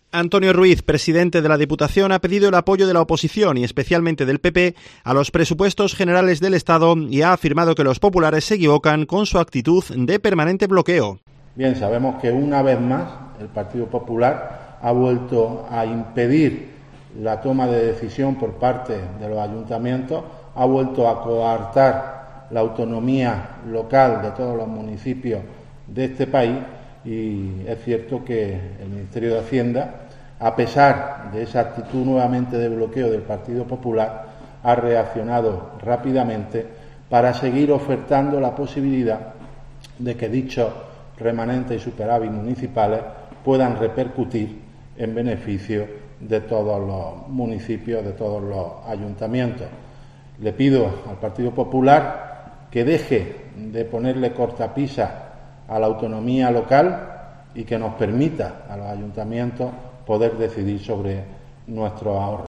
Antonio Ruiz, presidente de la Diputación, ha pedido el apoyo de la oposición y especialmente del PP a los presupuestos generales del Estado y ha afirmado que los populares se equivocan con su actitud de permanente bloqueo. Bien, sabemos que una vez más el Partido Popular ha vuelto a impedir la toma de decisión por parte de los ayuntamientos, ha vuelto a coartar la autonomía local de todos los municipios de este país. Y es cierto que el Ministerio de Hacienda, a pesar de esa actitud nuevamente de bloqueo del Partido Popular, ha reaccionado rápidamente para seguir ofertando la posibilidad de que dichos remanentes y superávit municipales puedan repercutir en beneficio de todos los municipios, de todos los ayuntamientos. Le pido al Partido Popular que deje de ponerle cortapisas a la autonomía local y que nos permita a los ayuntamientos poder decidir sobre nuestros ahorros.